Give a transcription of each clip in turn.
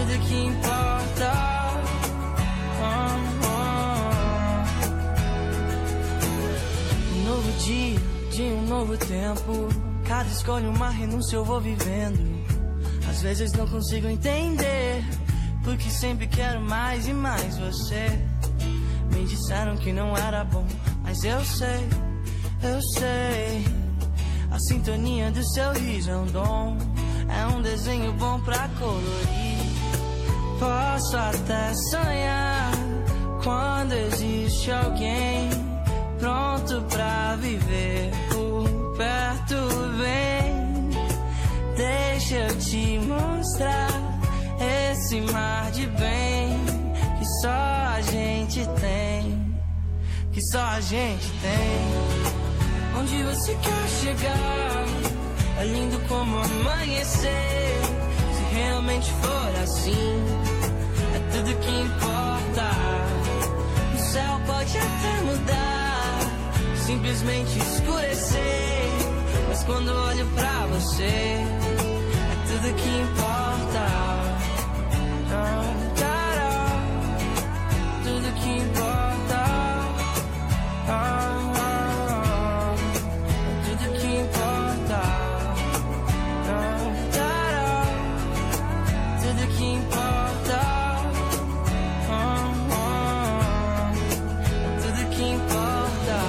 tudo que importa. Um novo dia, de um novo tempo. Cada escolha uma renúncia eu vou vivendo. Às vezes não consigo entender, porque sempre quero mais e mais você. Me disseram que não era bom, mas eu sei. A sintonia do seu riso é um dom, é um desenho bom pra colorir. Posso até sonhar quando existe alguém pronto pra viver por perto, vem. Deixa eu te mostrar esse mar de bem que só a gente tem, que só a gente tem. Onde você quer chegar? É lindo como amanhecer. Se realmente for assim, é tudo que importa. O céu pode até mudar, simplesmente escurecer, mas quando olho pra você, é tudo que importa. Tudo que importa. Tudo que importa. Tudo que importa. Tudo que importa.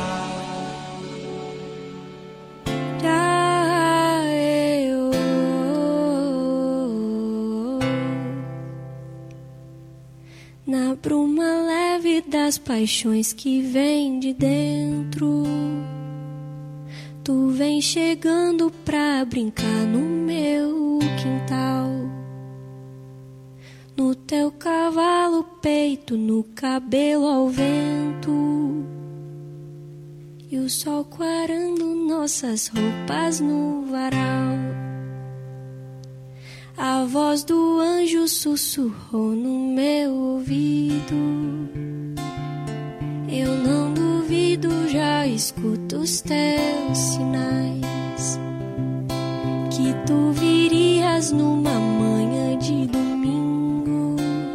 Na bruma leve das paixões que vem de dentro, tu vem chegando pra brincar no meu quintal. No teu cavalo peito, no cabelo ao vento, e o sol quarando nossas roupas no varal. A voz do anjo sussurrou no meu ouvido. Eu não duvido, já escuto os teus sinais, que tu virias numa manhã de domingo.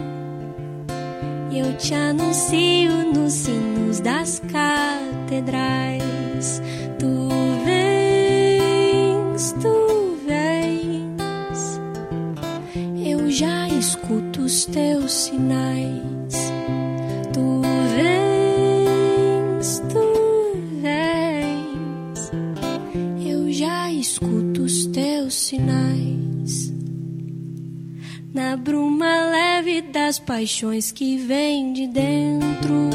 Eu te anuncio nos sinos das catedrais. Tu vens, tu vens. Eu já escuto os teus sinais. Tu vens, tu vens. Eu já escuto os teus sinais. Na bruma leve das paixões que vem de dentro,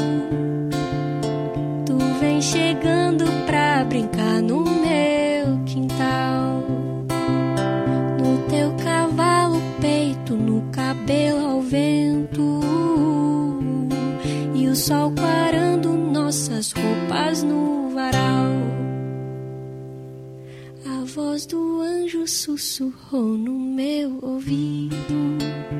tu vem chegando pra brincar no meu quintal. No teu cavalo peito, no cabelo ao vento, e o sol quarando nossas roupas no varal. A voz do anjo sussurrou no meu ouvido.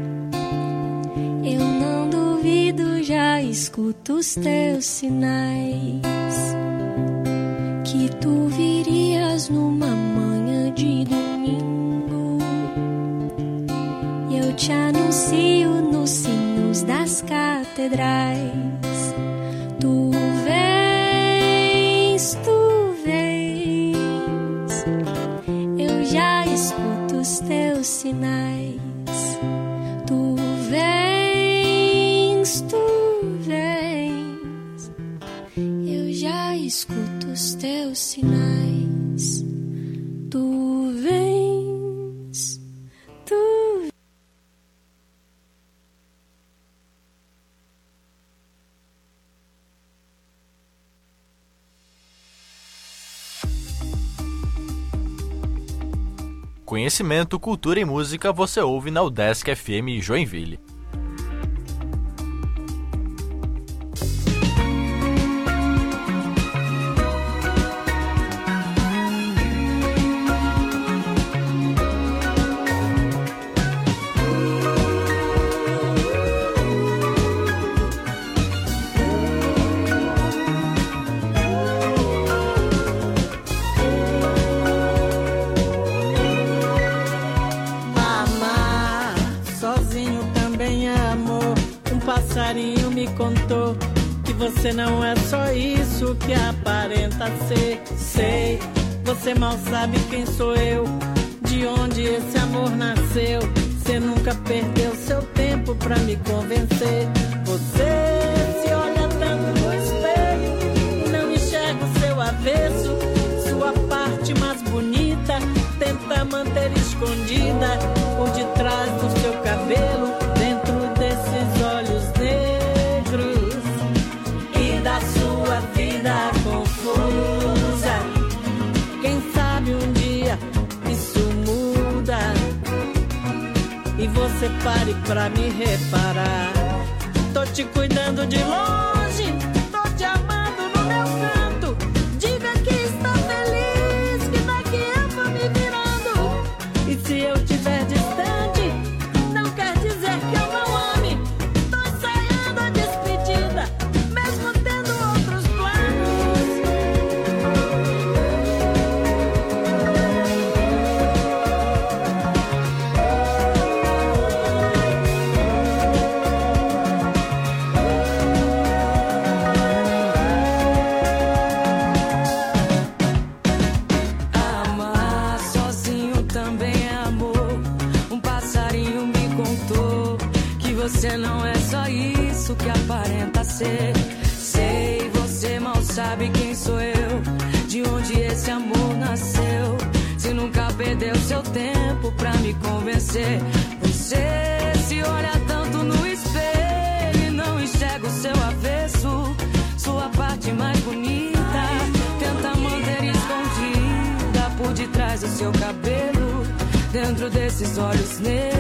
Eu não duvido, já escuto os teus sinais, que tu virias numa manhã de domingo. Eu te anuncio nos sinos das catedrais. Tu vens, tu vens. Eu já escuto os teus sinais. Tu vens, tu vens. Eu já escuto os teus sinais. Tu vens, tu vens. Conhecimento, cultura e música você ouve na UDESC FM Joinville. Sozinho também. passarinho me contou que você não é só isso que aparenta ser. Sei, você mal sabe quem sou eu, de onde esse amor nasceu. Você nunca perdeu seu tempo pra me convencer. Você se olha tanto no espelho e não enxerga o seu avesso. Sua parte mais bonita tenta manter escondida por detrás do seu cabelo, dentro desses olhos negros e da sua vida confusa. Quem sabe um dia isso muda e você pare pra me reparar. Tô te cuidando de longe, tô te amando no meu canto. Diga que está feliz, que daqui eu vou me virando. E se eu estiver distante, não quer dizer que eu não ame. Tô ensaiando a despedida, mesmo tendo outros planos. Amar sozinho também é amor. Um passarinho me contou que você não é só isso que aparenta ser. Sei, você mal sabe quem sou eu, de onde esse amor nasceu. Se nunca perdeu seu tempo pra me convencer. Você se olha tanto no espelho e não enxerga o seu avesso. Sua parte mais bonita tenta manter escondida por detrás do seu cabelo, dentro desses olhos negros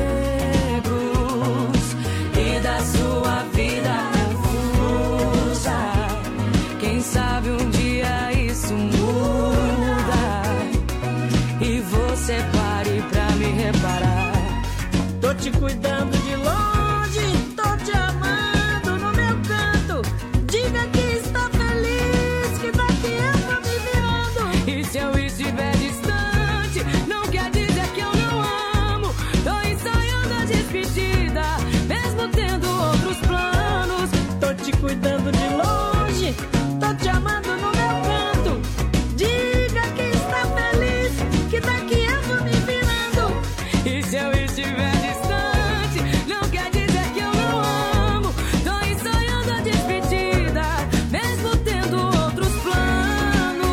e da sua vida confusa. Quem sabe um dia isso muda e você pare pra me reparar. Tô te cuidando de longe, tô te amando no meu canto. Diga que está feliz, que daqui eu vou me virando. E se eu estiver distante, não quer dizer que eu não amo. Tô ensaiando a despedida, mesmo tendo outros planos. Tô te cuidando de longe, tô te amando no meu canto. Diga que está feliz, que daqui eu vou me virando. E se eu estiver distante, não quer dizer que eu não amo. Tô ensaiando a despedida, mesmo tendo outros planos.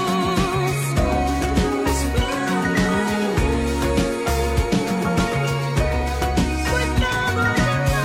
Cuidado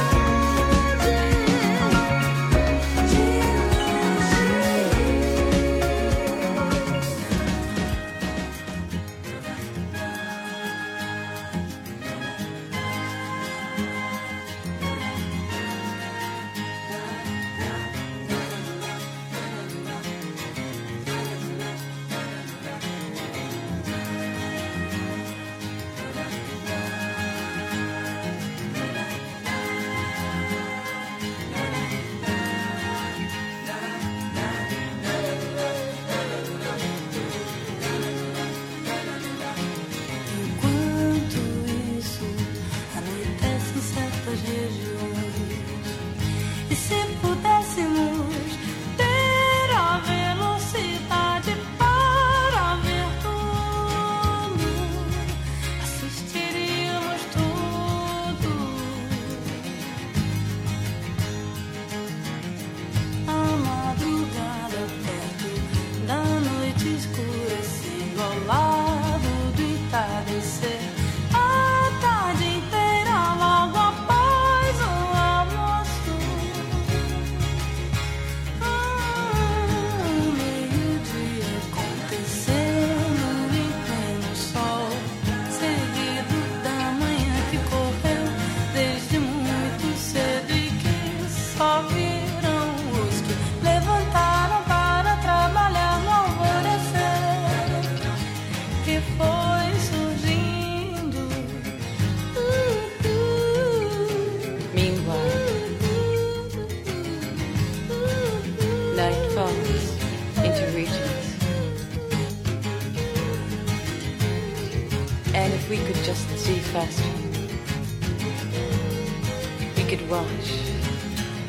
And if we could just see faster, we could watch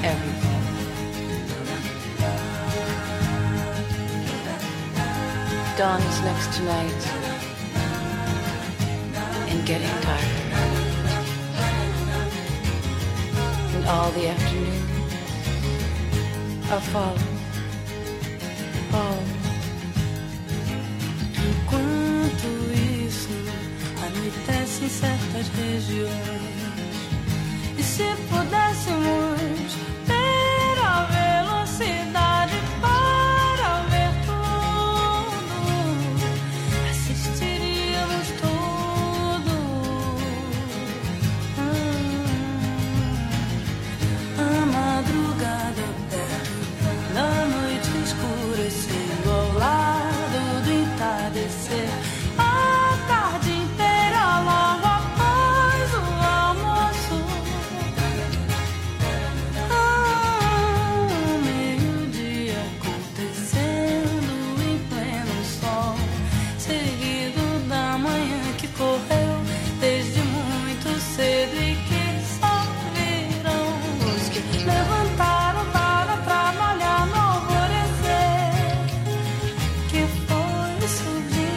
everything. Dawn is next to night and getting tired. And all the afternoon are falling. Enquanto isso, anoitece em certas regiões. E se pudéssemos ter a velocidade para ver tudo, assistiríamos tudo. A madrugada perto da noite escurecendo ao lado do entardecer. A tarde inteira logo após o almoço. Meio-dia acontecendo em pleno sol, seguido da manhã que correu desde muito cedo e que só viram os que levantaram para trabalhar no alvorecer, que foi surgindo.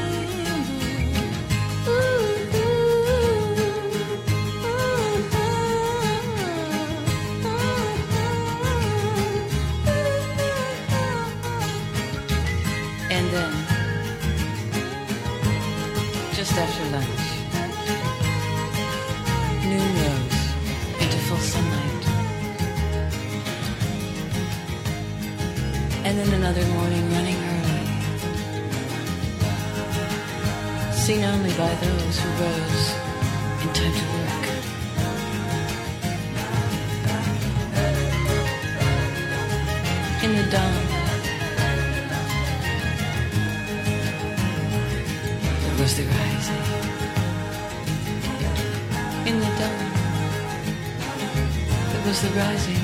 And then, just after lunch, noon rose into full sunlight. And then another morning running early, seen only by those who rose in time to work. In the dawn, there was the rising. In the dawn, there was the rising.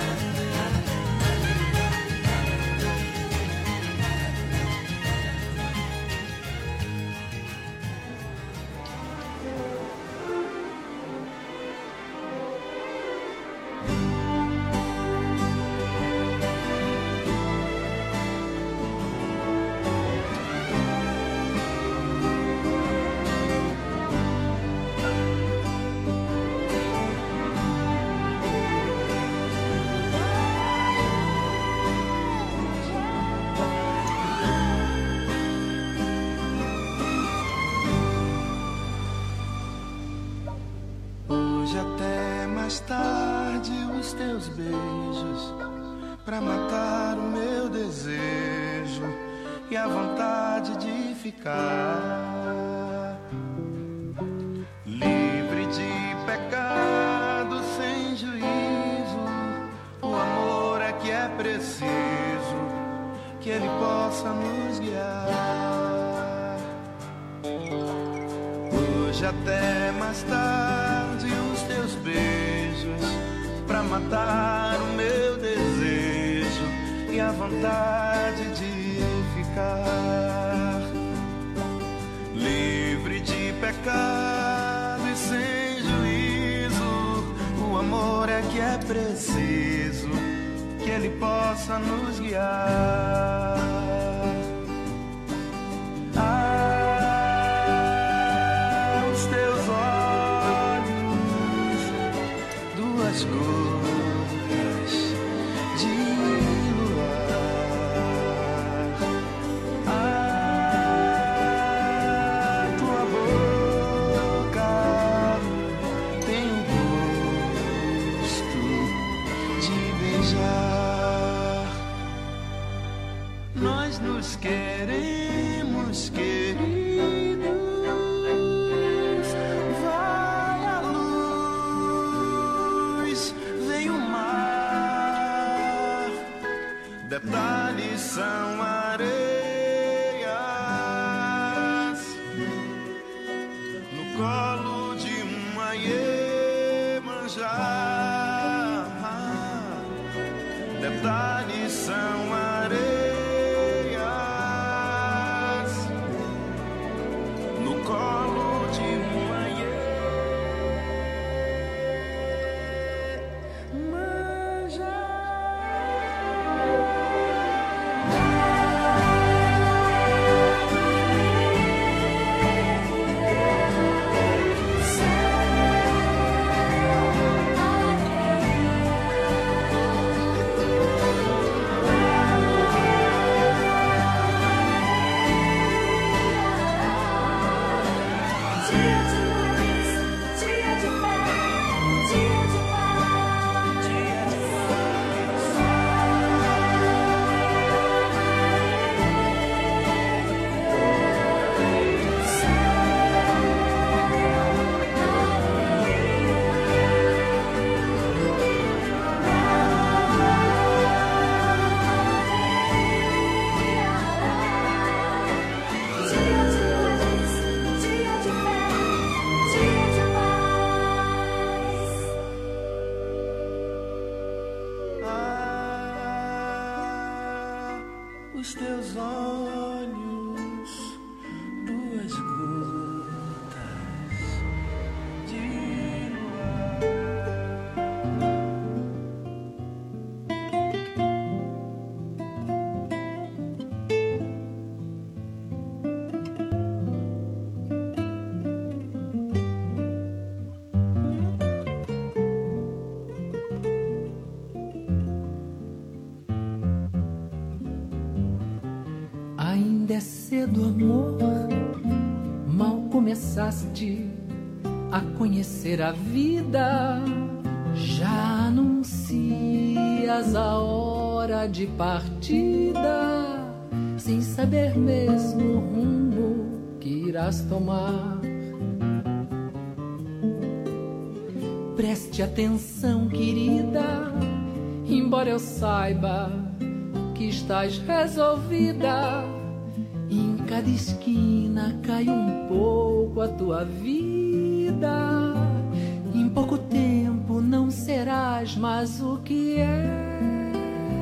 Hoje até mais tarde os teus beijos pra matar o meu desejo e a vontade de ficar livre de pecado, sem juízo. O amor é que é preciso que ele possa nos guiar. Hoje até mais tarde os teus beijos pra matar o meu desejo e a vontade de ficar livre de pecado e sem juízo. O amor é que é preciso que ele possa nos guiar. Os teus olhos, duas gotas de luar. Tua boca tem o gosto de beijar. Nós nos queremos, queridos. Vai a luz, vem o mar. Detalhes são areias no colo de uma Iemanjá. Detalhes são areias no colo de uma Iemanjá. os teus olhos, duas gotas de luar. Ainda é cedo, amor, mal começaste a conhecer a vida, já anuncias a hora de partida, sem saber mesmo o rumo que irás tomar. Preste atenção, querida, embora eu saiba que estás resolvida, em cada esquina cai um pouco a tua vida. Em pouco tempo não serás mais o que és.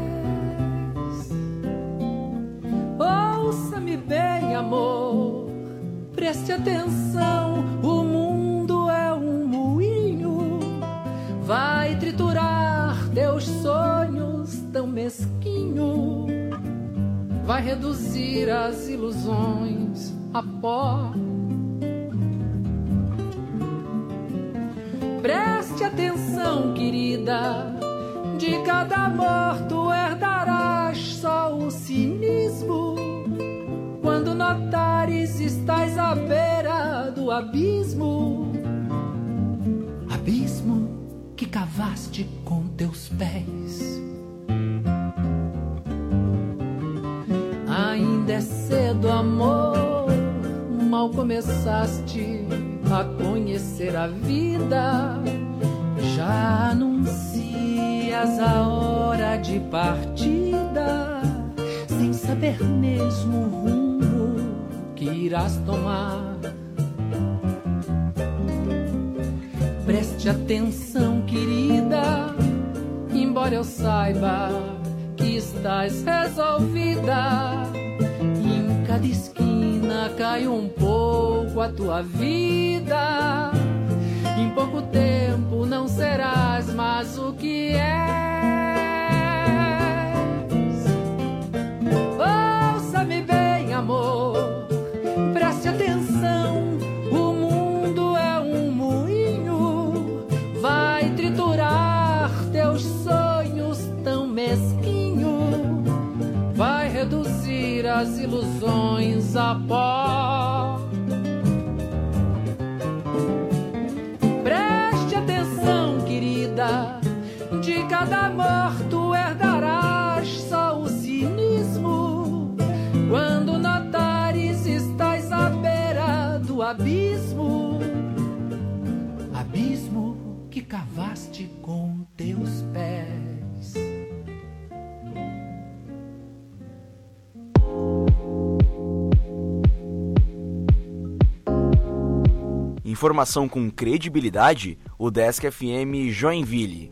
Ouça-me bem, amor, preste atenção, o mundo é um moinho, vai triturar teus sonhos tão mesquinho, vai reduzir as ilusões a pó. Preste atenção, querida, de cada amor tu herdarás só o cinismo. Quando notares estás à beira do abismo, abismo que cavaste com teus pés. Ainda é cedo, amor, mal começaste a conhecer a vida, já anuncias a hora de partida, sem saber mesmo o rumo que irás tomar. Preste atenção, querida, embora eu saiba que estás resolvida, em cada esquina cai um pouco a tua vida. Em pouco tempo não serás mais o que és. Ouça-me bem, amor, preste atenção, o mundo é um moinho, vai triturar teus sonhos tão mesquinho, vai reduzir as ilusões a pó. Preste atenção, querida, de cada amor tu herdarás só o cinismo. Quando notares estás à beira do abismo, abismo que cavaste com teus pés. Informação com credibilidade, o Desk FM Joinville.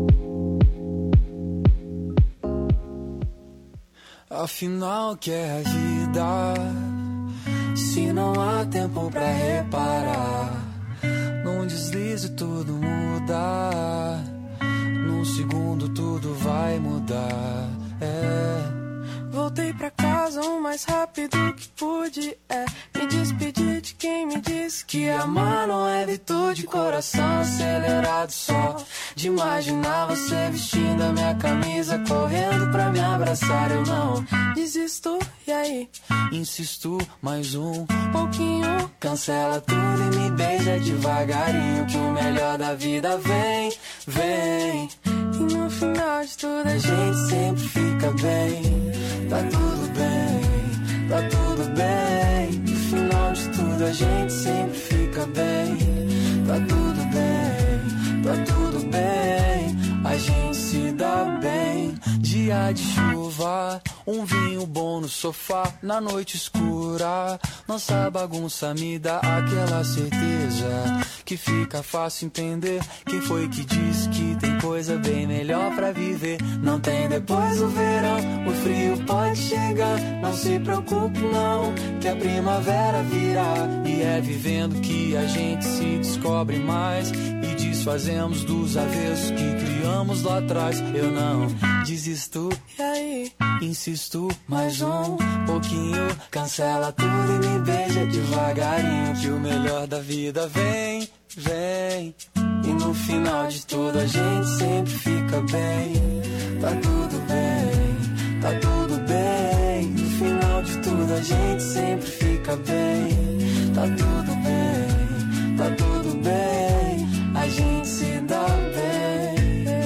Afinal, que é a vida, se não há tempo pra reparar? Num deslize tudo muda, num segundo tudo vai mudar. Voltei pra casa o mais rápido que pude, me despedi de quem me disse que amar não é virtude. Coração acelerado só de imaginar você vestindo a minha camisa, correndo pra me abraçar. Eu não desisto, e aí? Insisto, mais um pouquinho, cancela tudo e me beija devagarinho, que o melhor da vida vem, vem. E no final de tudo a gente sempre fica bem. Tá tudo bem, tá tudo bem. No final de tudo a gente sempre fica bem. Tá tudo bem, tá tudo bem. A gente se dá bem. Dia de chuva, um vinho bom no sofá, na noite escura, nossa bagunça me dá aquela certeza que fica fácil entender. Quem foi que disse que tem coisa bem melhor pra viver? Não tem depois do verão, o frio pode chegar. Não se preocupe não, que a primavera virá. E é vivendo que a gente se descobre mais e desfazemos dos avessos que criamos lá atrás. Eu não desisto, e aí? Insisto, mais um pouquinho. Cancela tudo e me beija devagarinho, que o melhor da vida vem, vem. E no final de tudo a gente sempre fica bem. Tá tudo bem, tá tudo bem. No final de tudo a gente sempre fica bem. Tá tudo bem, tá tudo bem. A gente se dá bem.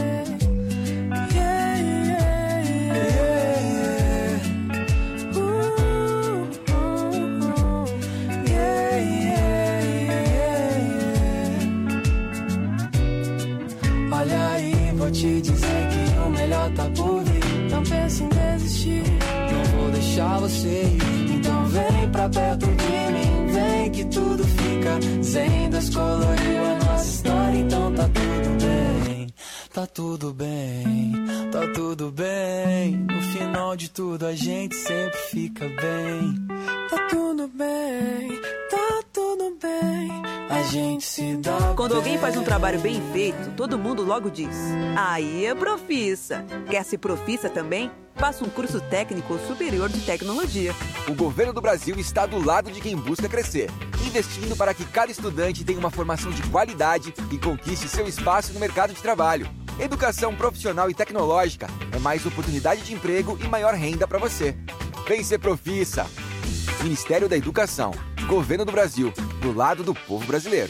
Olha aí, vou te dizer que o melhor tá por vir. Não pense em desistir, não vou deixar você ir. Então vem pra perto de mim, vem que tudo fica zen. Descoloriu a nossa história, então tá tudo bem. Tá tudo bem, tá tudo bem. No final de tudo a gente sempre fica bem. Tá tudo bem, tá tudo bem. A gente se dá Quando bem. alguém faz um trabalho bem feito, todo mundo logo diz: aí é profissa. Quer ser profissa também? Faça um curso técnico ou superior de tecnologia. O governo do Brasil está do lado de quem busca crescer, investindo para que cada estudante tenha uma formação de qualidade e conquiste seu espaço no mercado de trabalho. Educação profissional e tecnológica é mais oportunidade de emprego e maior renda para você. Vem ser profissa. Ministério da Educação, Governo do Brasil, do lado do povo brasileiro.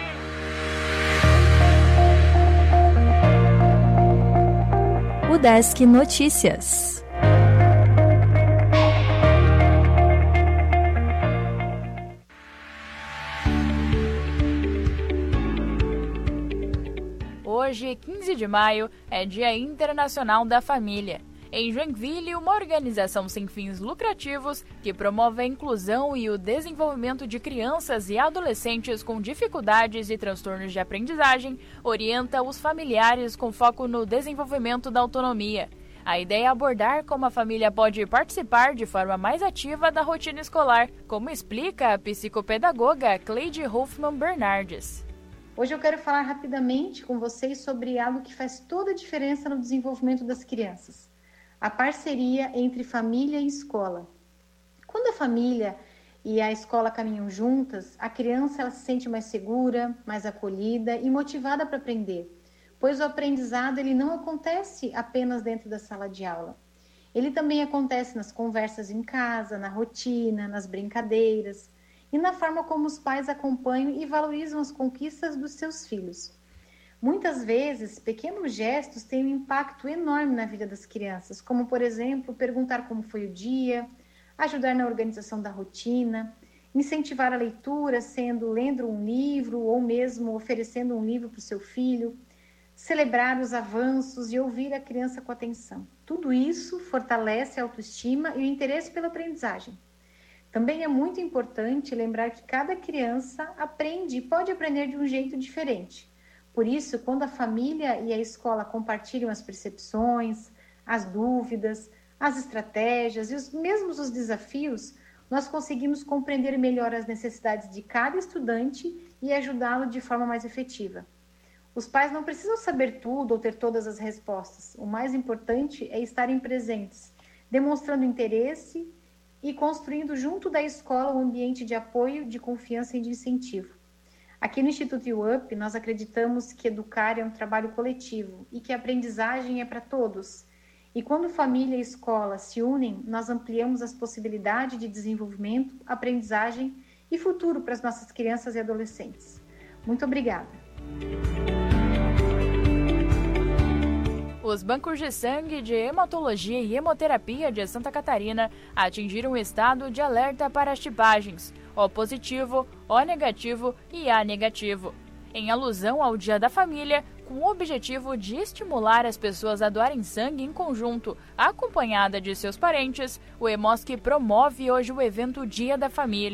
O Desk Notícias. Hoje, 15 de maio, é Dia Internacional da Família. Em Joinville, uma organização sem fins lucrativos que promove a inclusão e o desenvolvimento de crianças e adolescentes com dificuldades e transtornos de aprendizagem, orienta os familiares com foco no desenvolvimento da autonomia. A ideia é abordar como a família pode participar de forma mais ativa da rotina escolar, como explica a psicopedagoga Cleide Hoffman Bernardes. Hoje eu quero falar rapidamente com vocês sobre algo que faz toda a diferença no desenvolvimento das crianças: a parceria entre família e escola. Quando a família e a escola caminham juntas, a criança ela se sente mais segura, mais acolhida e motivada para aprender, pois o aprendizado ele não acontece apenas dentro da sala de aula. Ele também acontece nas conversas em casa, na rotina, nas brincadeiras e na forma como os pais acompanham e valorizam as conquistas dos seus filhos. Muitas vezes, pequenos gestos têm um impacto enorme na vida das crianças, como, por exemplo, perguntar como foi o dia, ajudar na organização da rotina, incentivar a leitura, lendo um livro ou mesmo oferecendo um livro para o seu filho, celebrar os avanços e ouvir a criança com atenção. Tudo isso fortalece a autoestima e o interesse pela aprendizagem. Também é muito importante lembrar que cada criança aprende e pode aprender de um jeito diferente. Por isso, quando a família e a escola compartilham as percepções, as dúvidas, as estratégias e os desafios, nós conseguimos compreender melhor as necessidades de cada estudante e ajudá-lo de forma mais efetiva. Os pais não precisam saber tudo ou ter todas as respostas. O mais importante é estarem presentes, demonstrando interesse e construindo junto da escola um ambiente de apoio, de confiança e de incentivo. Aqui no Instituto UP, nós acreditamos que educar é um trabalho coletivo e que a aprendizagem é para todos. E quando família e escola se unem, nós ampliamos as possibilidades de desenvolvimento, aprendizagem e futuro para as nossas crianças e adolescentes. Muito obrigada. Os bancos de sangue de hematologia e hemoterapia de Santa Catarina atingiram o estado de alerta para as tipagens O positivo, O negativo e A negativo, em alusão ao Dia da Família, com o objetivo de estimular as pessoas a doarem sangue em conjunto, acompanhada de seus parentes. O Hemosc promove hoje o evento Dia da Família.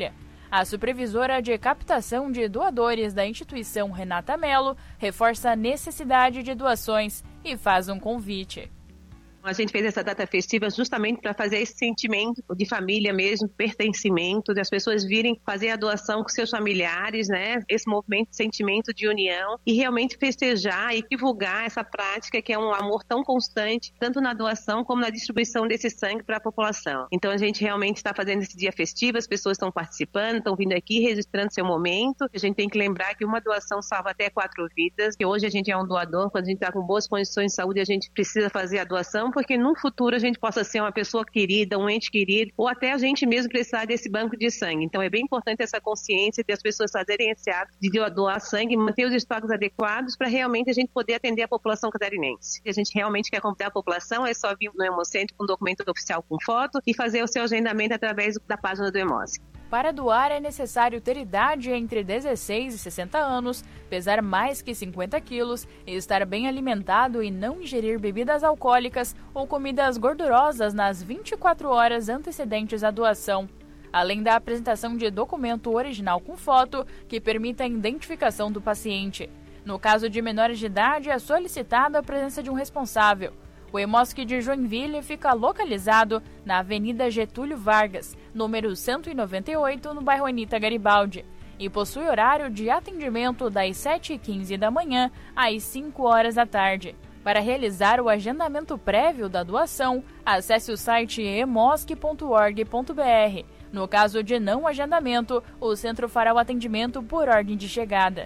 A supervisora de captação de doadores da instituição, Renata Mello, reforça a necessidade de doações e faz um convite. A gente fez essa data festiva justamente para fazer esse sentimento de família mesmo, pertencimento, das pessoas virem fazer a doação com seus familiares, né? Esse movimento, sentimento de união e realmente festejar e divulgar essa prática que é um amor tão constante, tanto na doação como na distribuição desse sangue para a população. Então a gente realmente está fazendo esse dia festivo, as pessoas estão participando, estão vindo aqui registrando seu momento. A gente tem que lembrar que uma doação salva até 4 vidas, que hoje a gente é um doador, quando a gente está com boas condições de saúde, a gente precisa fazer a doação, porque no futuro a gente possa ser uma pessoa querida, um ente querido, ou até a gente mesmo precisar desse banco de sangue. Então é bem importante essa consciência de as pessoas fazerem esse ato de doar sangue, manter os estoques adequados para realmente a gente poder atender a população catarinense. Se a gente realmente quer convidar a população, é só vir no Hemocentro com documento oficial com foto e fazer o seu agendamento através da página do Hemoce. Para doar é necessário ter idade entre 16 e 60 anos, pesar mais que 50 quilos, estar bem alimentado e não ingerir bebidas alcoólicas ou comidas gordurosas nas 24 horas antecedentes à doação, além da apresentação de documento original com foto que permita a identificação do paciente. No caso de menores de idade, é solicitada a presença de um responsável. O Hemosc de Joinville fica localizado na Avenida Getúlio Vargas, número 198, no bairro Anita Garibaldi, e possui horário de atendimento das 7h15 da manhã às 5 horas da tarde. Para realizar o agendamento prévio da doação, acesse o site hemosc.org.br. No caso de não agendamento, o centro fará o atendimento por ordem de chegada.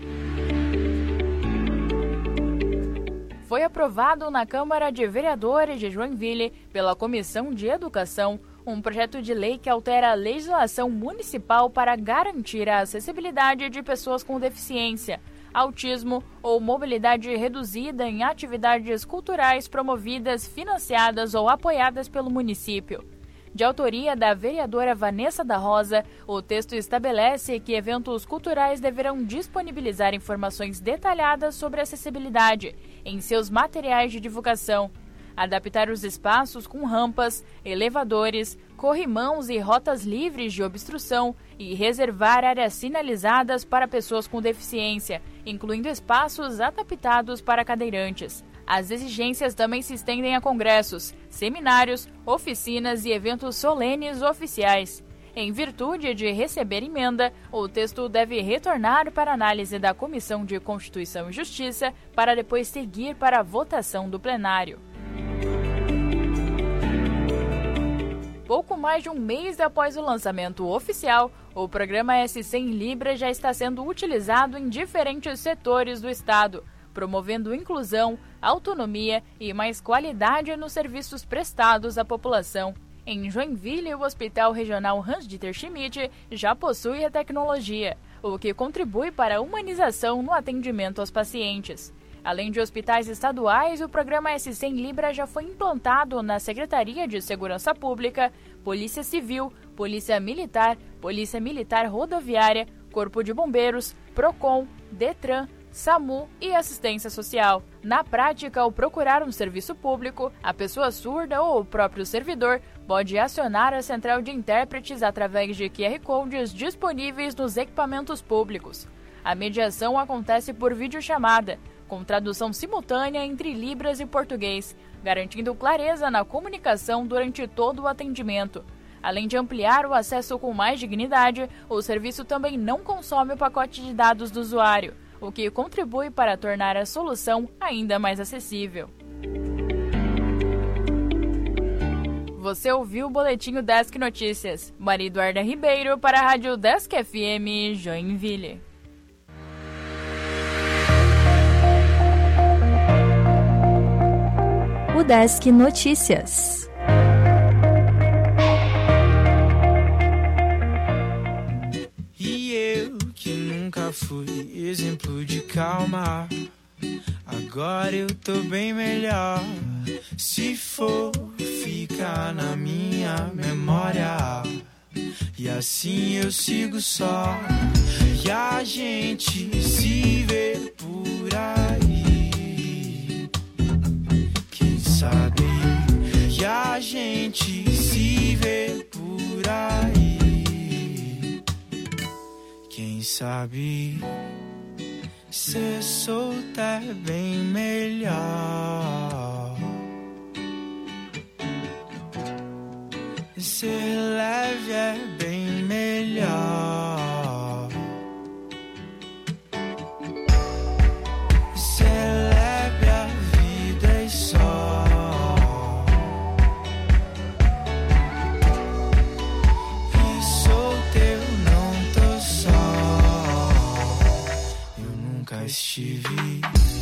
Foi aprovado na Câmara de Vereadores de Joinville, pela Comissão de Educação, um projeto de lei que altera a legislação municipal para garantir a acessibilidade de pessoas com deficiência, autismo ou mobilidade reduzida em atividades culturais promovidas, financiadas ou apoiadas pelo município. De autoria da vereadora Vanessa da Rosa, o texto estabelece que eventos culturais deverão disponibilizar informações detalhadas sobre acessibilidade em seus materiais de divulgação, adaptar os espaços com rampas, elevadores, corrimãos e rotas livres de obstrução e reservar áreas sinalizadas para pessoas com deficiência, incluindo espaços adaptados para cadeirantes. As exigências também se estendem a congressos, seminários, oficinas e eventos solenes oficiais. Em virtude de receber emenda, o texto deve retornar para análise da Comissão de Constituição e Justiça para depois seguir para a votação do plenário. Pouco mais de um mês após o lançamento oficial, o programa S100 Libra já está sendo utilizado em diferentes setores do Estado, promovendo inclusão, autonomia e mais qualidade nos serviços prestados à população. Em Joinville, o Hospital Regional Hans-Dieter Schmidt já possui a tecnologia, o que contribui para a humanização no atendimento aos pacientes. Além de hospitais estaduais, o programa S100 Libra já foi implantado na Secretaria de Segurança Pública, Polícia Civil, Polícia Militar Rodoviária, Corpo de Bombeiros, PROCON, DETRAN, SAMU e assistência social. Na prática, ao procurar um serviço público, a pessoa surda ou o próprio servidor pode acionar a central de intérpretes através de QR Codes disponíveis nos equipamentos públicos. A mediação acontece por videochamada, com tradução simultânea entre Libras e português, garantindo clareza na comunicação durante todo o atendimento. Além de ampliar o acesso com mais dignidade, o serviço também não consome o pacote de dados do usuário, o que contribui para tornar a solução ainda mais acessível. Você ouviu o Boletim Desk Notícias. Maria Eduarda Ribeiro para a Rádio Desk FM Joinville. O Desk Notícias. Nunca fui exemplo de calma, agora eu tô bem melhor. Se for ficar na minha memória, e assim eu sigo só. E a gente se vê por aí, quem sabe? E a gente se vê por aí. sabe, ser solto é bem melhor. Ser leve é bem melhor. Celebre a vida e só. E solteiro não tô só. Eu nunca estive.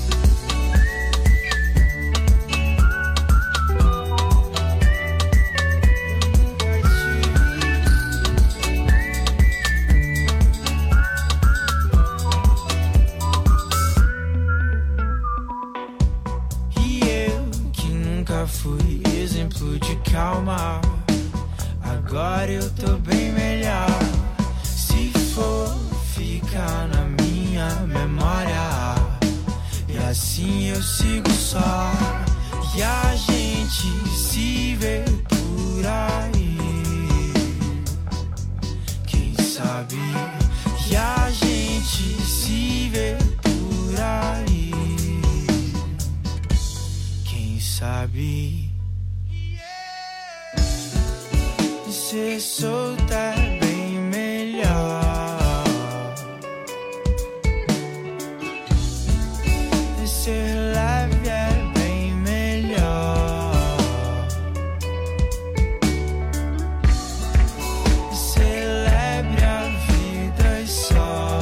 Fui exemplo de calma, agora eu tô bem melhor. Se for ficar na minha memória, e assim eu sigo só. E a gente se vê por aí, quem sabe? E a gente se vê por aí, sabe, ser solta é bem melhor. Ser leve é bem melhor. Celebre a vida e só.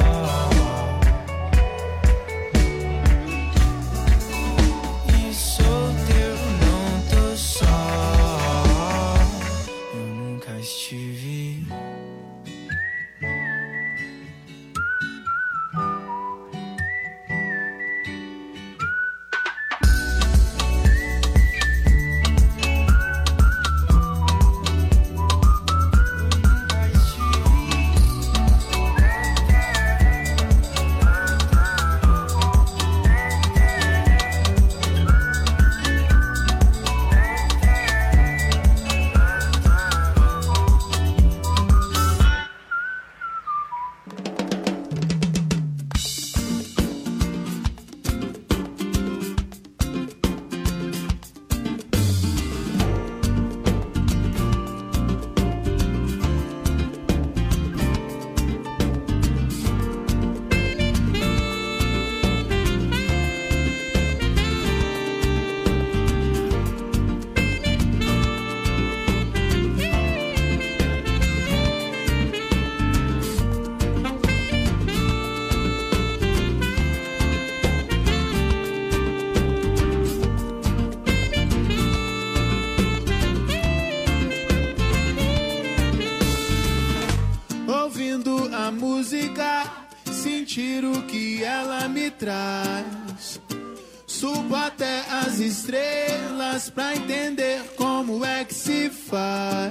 Sentir o que ela me traz. Subo até as estrelas pra entender como é que se faz.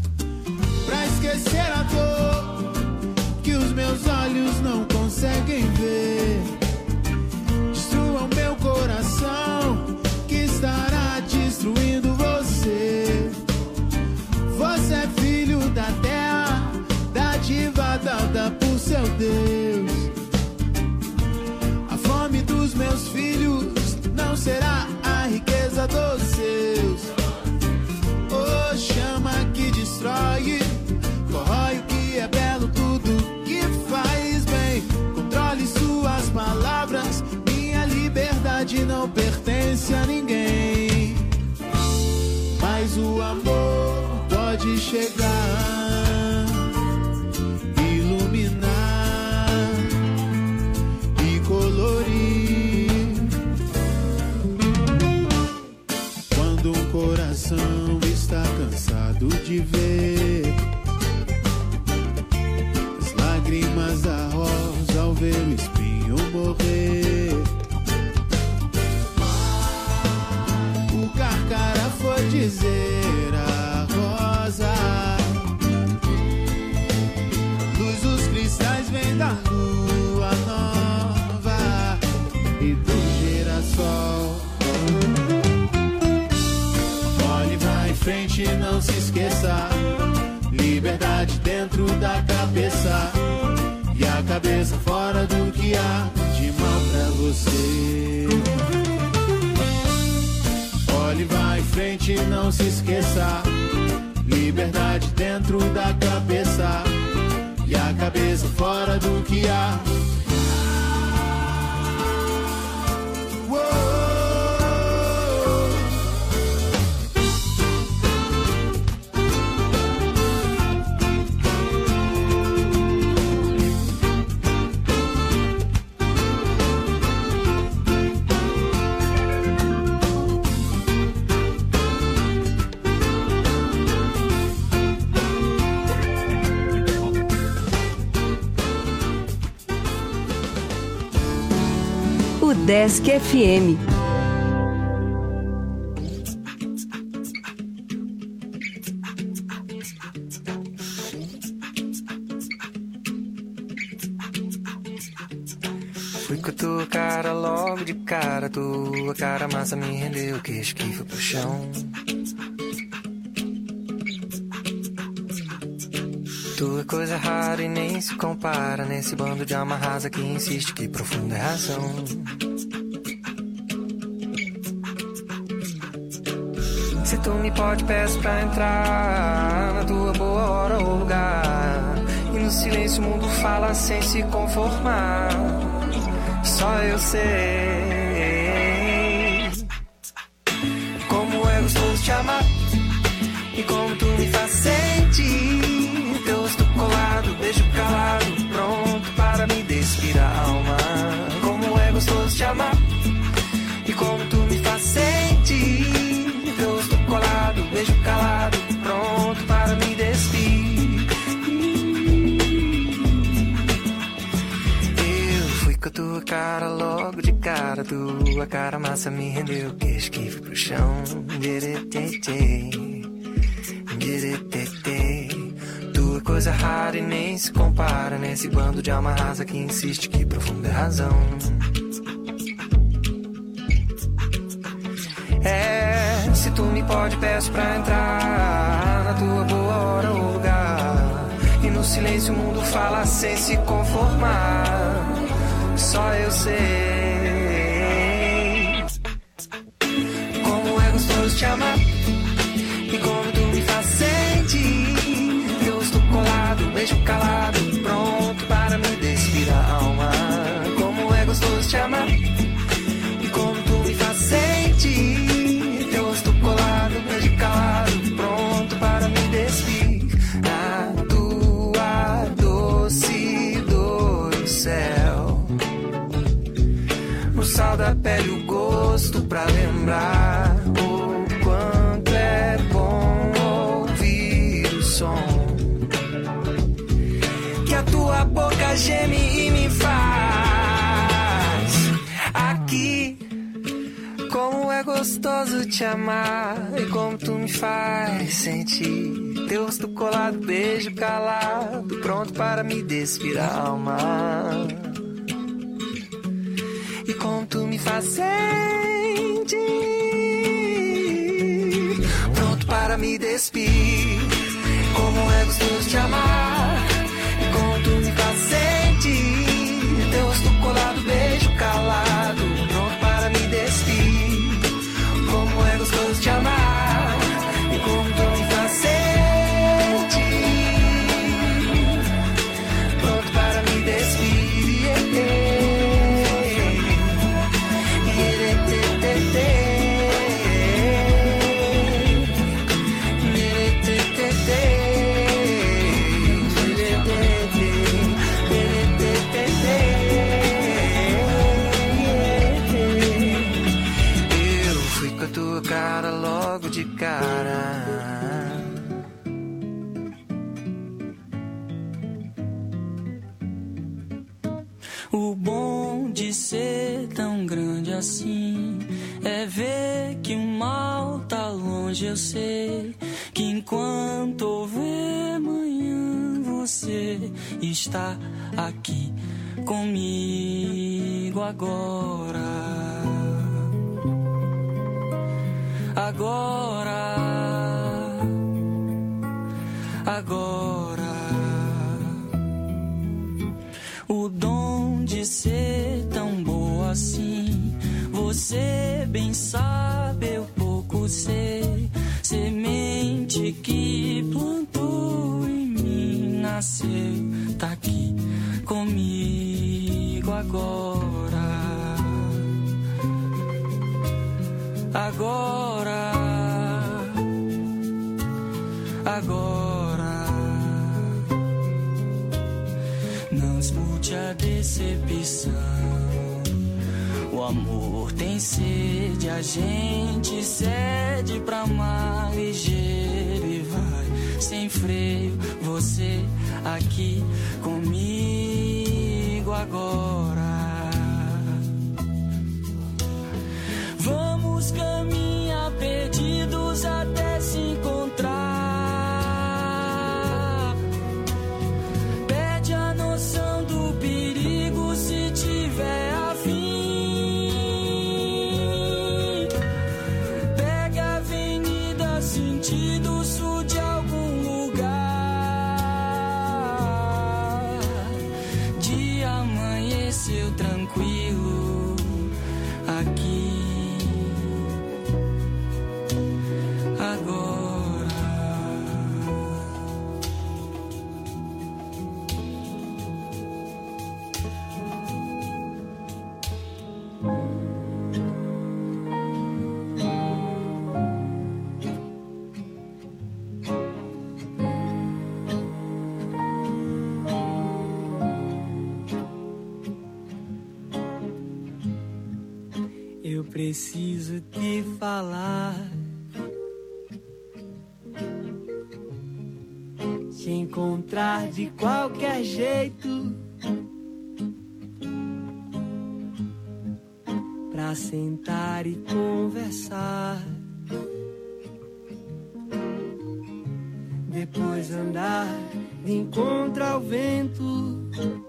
Pra esquecer a dor que os meus olhos não conseguem ver. Destrua o meu coração que estará destruindo você. Você é filho da terra, dádiva dada por seu Deus. A fome dos meus filhos não será a riqueza dos seus. Oh, chama que destrói, corrói o que é belo, tudo que faz bem. Controle suas palavras, minha liberdade não pertence a ninguém. Mas o amor pode chegar, iluminar e colorir. Quando um coração está cansado de ver as lágrimas da rosa ao ver o espinho morrer, o Carcara foi dizer a rosa: luz dos cristais vem da lua nova e do girassol. Olhe, vai em frente, não se esqueça, liberdade dentro da cabeça. E a cabeça fora do que há de mal pra você. Olhe, vá em frente e não se esqueça. Liberdade dentro da cabeça e a cabeça fora do que há. Desk FM. Fui com a tua cara logo de cara, tua cara massa me rendeu, queixo que foi pro chão. Tua coisa rara e nem se compara nesse bando de alma rasa que insiste que profunda é razão. Se tu me pode, peço pra entrar na tua boa hora ou lugar. E no silêncio o mundo fala sem se conformar. Só eu sei como é gostoso te amar e como tu me faz sentir. Teu rosto colado, beijo calado, pronto para me despir a alma. Como é gostoso te amar e como tu me faz sentir. Teu rosto colado, beijo calado, pronto para me despir. Eu fui com a tua cara logo de cara, tua cara massa me rendeu, queixo que fui pro chão. Tua coisa rara e nem se compara nesse bando de alma rasa que insiste que profunda é razão. Se tu me pode, peço pra entrar na tua boa hora ou lugar. E no silêncio o mundo fala sem se conformar. Só eu sei como é gostoso te amar e como tu me faz sentir. Eu estou colado, beijo calado, pronto para me despir a alma. Como é gostoso te amar e como tu me faz sentir. Beijo calado, pronto para me despir. Na tua doce dor do céu, no sal da pele o gosto pra lembrar o quanto é bom ouvir o som que a tua boca geme e me faz. Aqui como é gostoso te amar e como tu me faz sentir. Teu rosto colado, beijo calado, pronto para me despir a alma. E como tu me faz sentir, pronto para me despir. Como é gostoso te amar e como tu me faz sentir. Teu rosto colado, beijo calado, pronto para me despir. Como é gostoso te amar e como tu me faz sentir. Pronto para me despir. Cara logo de cara. O bom de ser tão grande assim é ver que o mal tá longe. Eu sei que enquanto houver manhã você está aqui comigo agora. Agora, o Você bem sabe, eu pouco sei. Semente que plantou em mim nasceu, tá aqui comigo agora. Agora, agora. Não escute a decepção. O amor tem sede, a gente cede pra amar ligeiro e vai sem freio. Você aqui comigo agora. Vamos caminhar perdidos até se encontrar. Perde a noção do perigo se tiver afim. Pega a avenida sentido sul de algum lugar. Dia amanheceu tranquilo aqui. Eu preciso te falar, te encontrar de qualquer jeito, pra sentar e conversar, depois andar de encontro ao vento.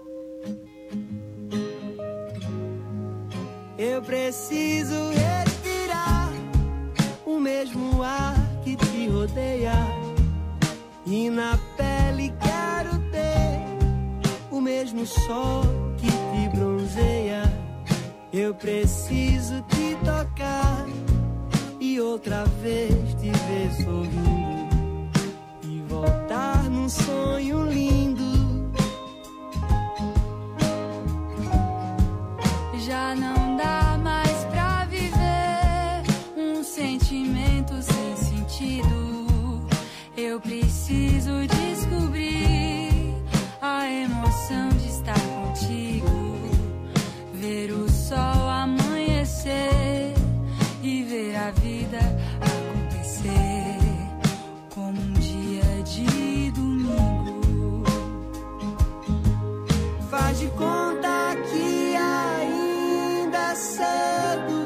Eu preciso respirar o mesmo ar que te rodeia, e na pele quero ter o mesmo sol que te bronzeia. Eu preciso te tocar e outra vez te ver sorrindo e voltar num sonho lindo. Já não dá mais pra viver um sentimento sem sentido. Eu preciso descobrir a emoção de estar contigo, ver o sol amanhecer e ver a vida acontecer como um dia de domingo. Faz de conta que ainda cedo,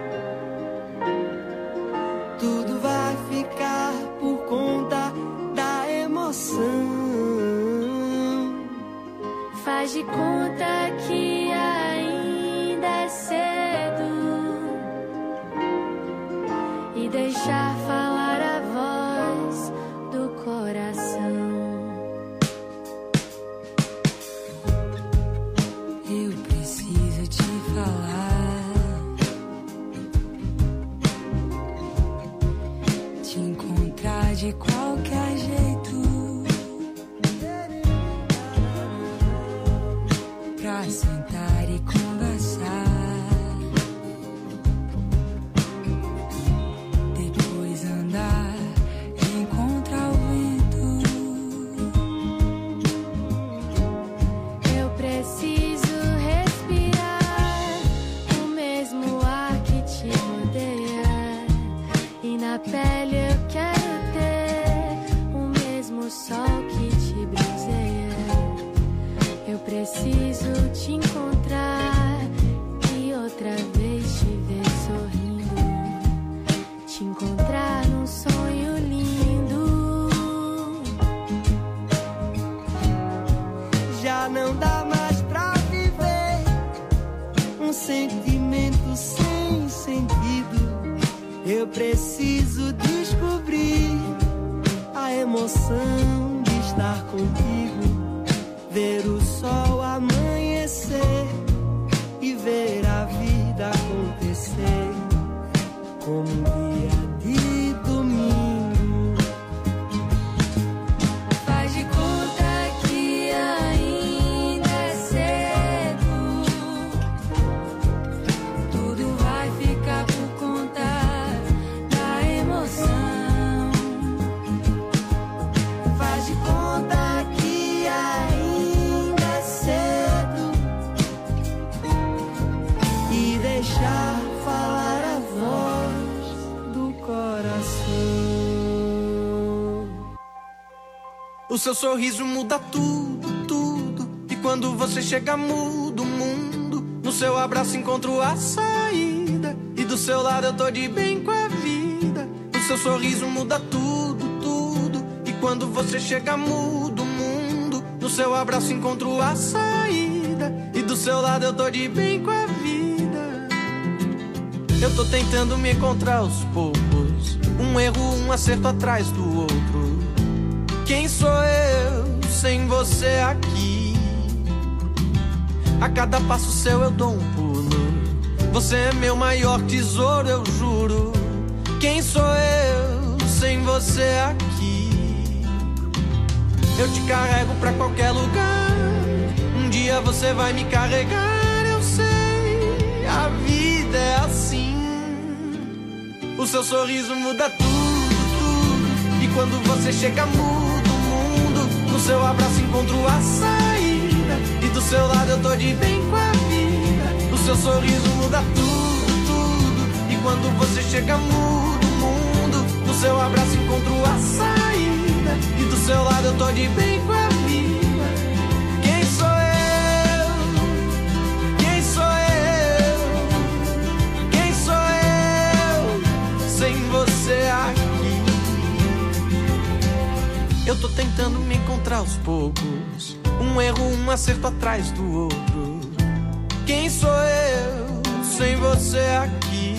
tudo vai ficar por conta da emoção. Faz de conta que ainda é cedo e deixar falar a voz do coração. Eu preciso te falar, te encontrar de qualquer jeito, pra sentar e conversar, depois andar e encontrar o vento. Eu preciso respirar o mesmo ar que te rodeia, e na pele eu quero ter o mesmo sol que te bronzeia. Eu preciso te encontrar e outra vez te ver sorrindo, te encontrar num sonho lindo. Já não dá mais pra viver um sentimento sem sentido. Eu preciso descobrir a emoção de estar contigo, ver o sol amanhecer e ver a vida acontecer como dia de domingo. Faz de conta que ainda é cedo, tudo vai ficar por conta da emoção. Faz de conta que ainda é cedo e deixar falar a voz do coração. O seu sorriso muda tudo, tudo. E quando você chega muda o mundo. No seu abraço encontro a saída. E do seu lado eu tô de bem com a vida. O seu sorriso muda tudo, tudo. E quando você chega muda o mundo. No seu abraço encontro a saída. E do seu lado eu tô de bem com a vida. Eu tô tentando me encontrar aos poucos. Um erro, um acerto atrás do outro. Quem sou eu sem você aqui? A cada passo seu eu dou um pulo. Você é meu maior tesouro, eu juro. Quem sou eu sem você aqui? Eu te carrego pra qualquer lugar. Um dia você vai me carregar, eu sei. A vida é assim. O seu sorriso muda tudo, tudo. E quando você chega muda o mundo. No seu abraço encontro a saída. E do seu lado eu tô de bem com a vida. O seu sorriso muda tudo, tudo. E quando você chega muda o mundo. No seu abraço encontro a saída. E do seu lado eu tô de bem com a vida. Quem sou eu? Quem sou eu? Quem sou eu sem você aqui? Eu tô tentando me encontrar aos poucos. Um erro, um acerto atrás do outro. Quem sou eu sem você aqui?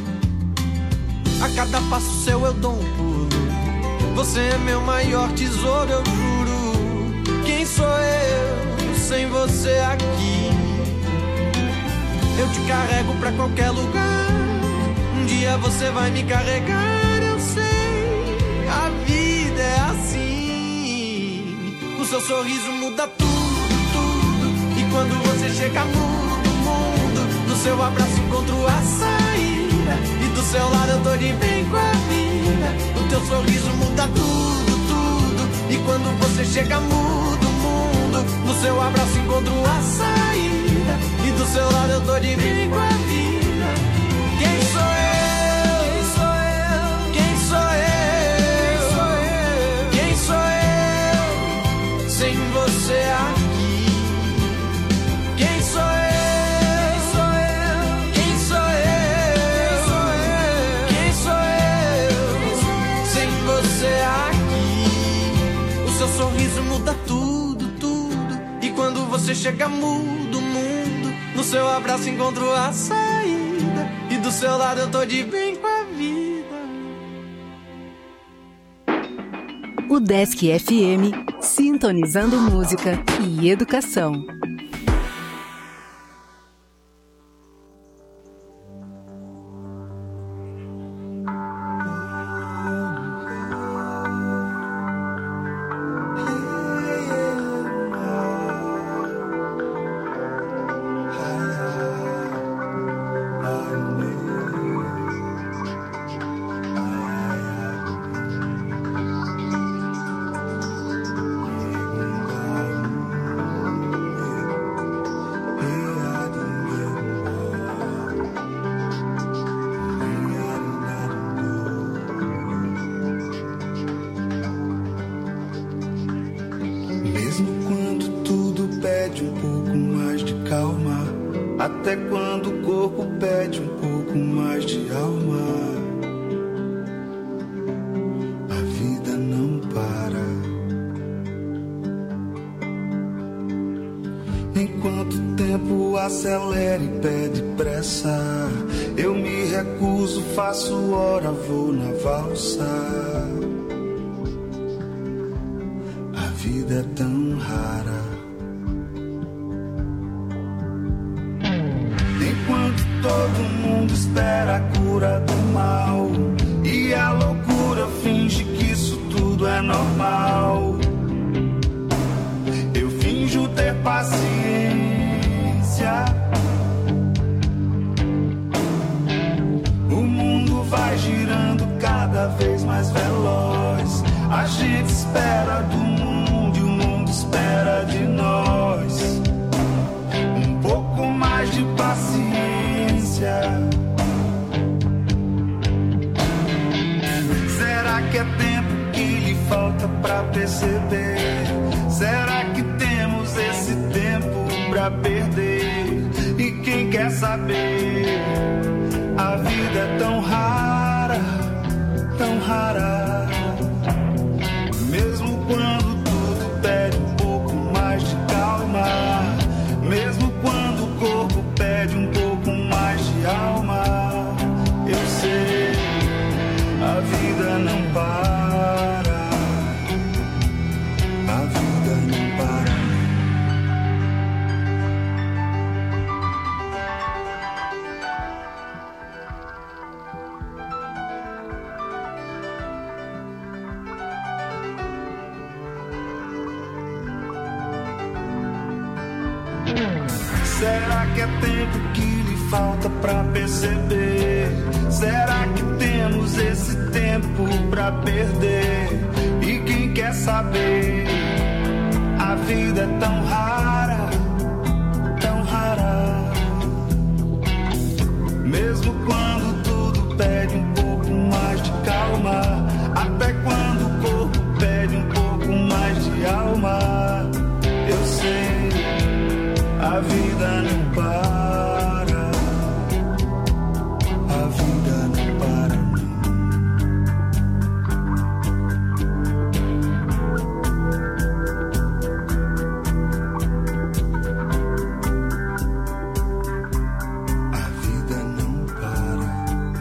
A cada passo seu eu dou um pulo. Você é meu maior tesouro, eu juro. Quem sou eu sem você aqui? Eu te carrego pra qualquer lugar. Um dia você vai me carregar, eu sei. A vida é assim. O seu sorriso muda tudo, tudo. E quando você chega muda o mundo. No seu abraço encontro a saída. E do seu lado eu tô de bem com a vida. O teu sorriso muda tudo, tudo. E quando você chega muda o mundo. No seu abraço encontro a saída. E do seu lado eu tô de bem com a vida. Quem sou eu? Quem sou eu? Quem sou eu? Quem sou eu sem você aqui? Quem sou eu? Quem sou eu? Quem sou eu sem você aqui? O seu sorriso muda tudo, tudo. E quando você chega muda o mundo. No seu abraço encontro a saída. E do seu lado eu tô de bem com a vida. O Desk FM, sintonizando música e educação. Até quando o corpo pede um pouco mais de alma, a vida não para. Enquanto o tempo acelera e pede pressa, eu me recuso, faço hora, vou na valsa. A vida é tão rara. Enquanto todo mundo espera a cura do mal, que é tempo que lhe falta pra perceber? Será que temos esse tempo pra perder? E quem quer saber? A vida é tão rara, tão rara. Mesmo quando tudo pede um pouco mais de calma, mesmo quando o corpo pede um pouco mais de alma, eu sei, a vida não para, a vida não para. Será que é tempo que lhe falta pra perceber? Será que temos esse tempo pra perder? E quem quer saber? A vida é tão rara, tão rara. Mesmo quando tudo pede um pouco mais de calma, até quando o corpo pede um pouco mais de alma, eu sei, a vida não para, a vida não para, a vida não para.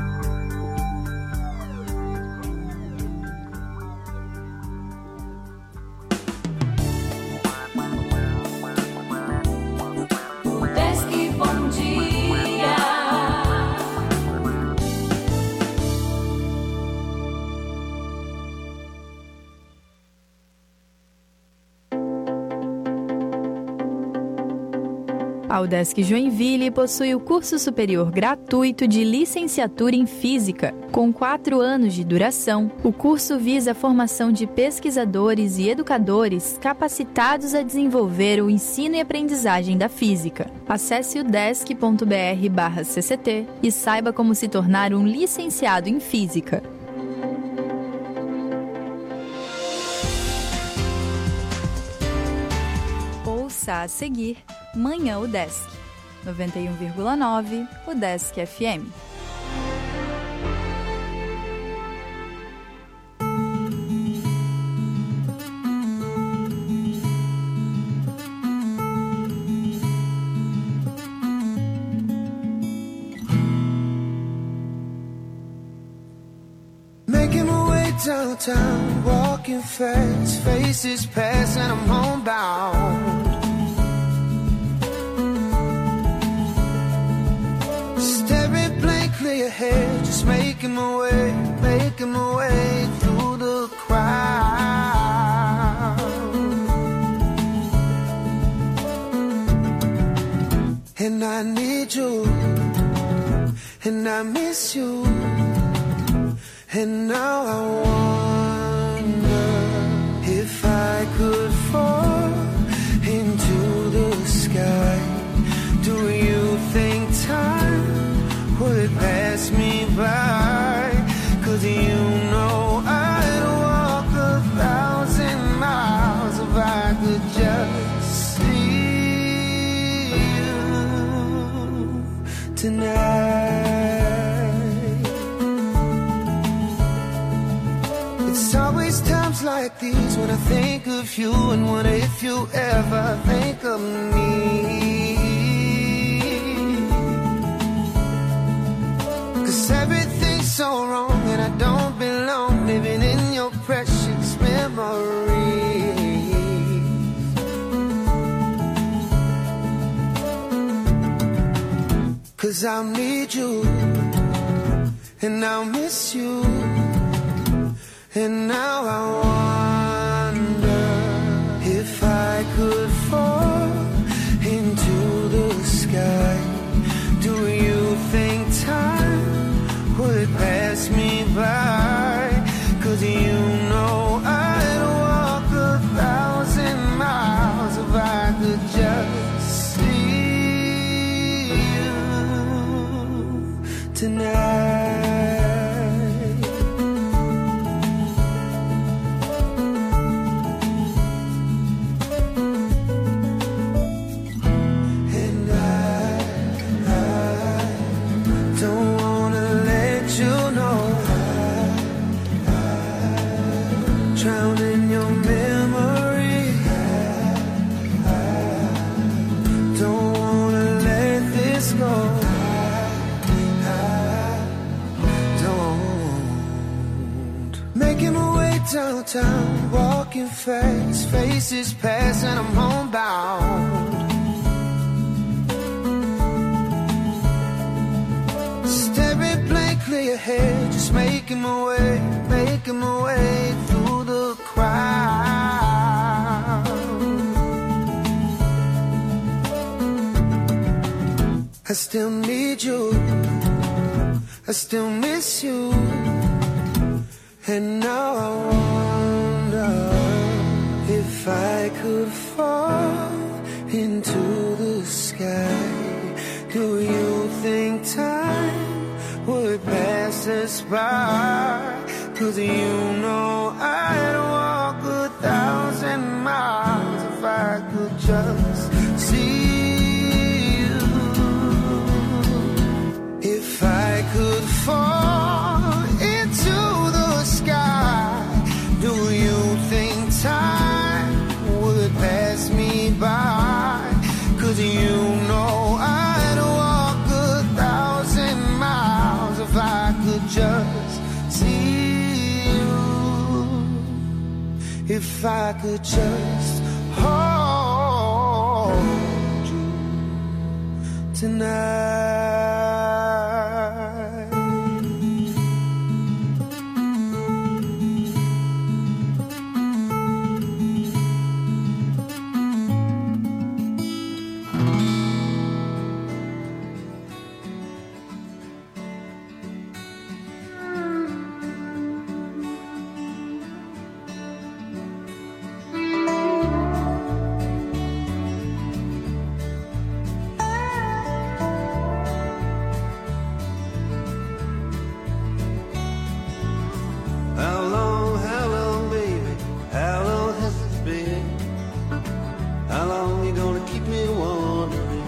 Bom dia. A UDESC Joinville possui o curso superior gratuito de licenciatura em Física. Com 4 anos de duração, o curso visa a formação de pesquisadores e educadores capacitados a desenvolver o ensino e aprendizagem da física. Acesse udesc.br/cct e saiba como se tornar um licenciado em Física. Ouça a seguir Manhã UDESC, 91,9 UDESC FM. Making my way downtown, walking fast, faces pass and I'm homebound. Staring blankly ahead, just making my way through the crowd. And I need you, and I miss you. And now I wonder if I could fall into the sky. Do you think time would pass me by? 'Cause you know I'd walk 1,000 miles if I could just see you tonight. It's always times like these when I think of you, and wonder if you ever think of me. 'Cause everything's so wrong and I don't belong, living in your precious memories. 'Cause I'll need you and I'll miss you. And now I wonder if I could fall into the sky. Do you think time would pass me by? 'Cause you know I'd walk 1,000 miles if I could just see you tonight. downtown, walking fast, faces pass and I'm homebound. Staring blankly ahead, just making my way through the crowd. I still need you, I still miss you, and now I wonder if I could fall into the sky. Do you think time would pass us by? 'Cause you know I'd walk 1,000 miles if I could just see you. If I could fall into the sky, do you think time would pass me by? 'Cause you know I'd walk 1,000 miles if I could just see you. If I could just hold you tonight.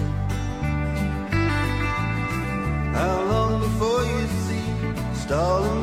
Stalling